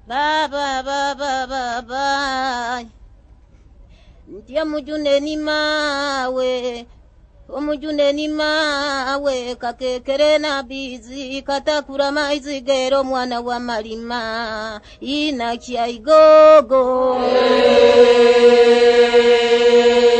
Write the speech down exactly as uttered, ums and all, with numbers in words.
Baba baba baba Ntia mujune ni mawe Omujune ni mawe kakekere na bizi katakura maizi gero mwana wa malima ina kia igogo.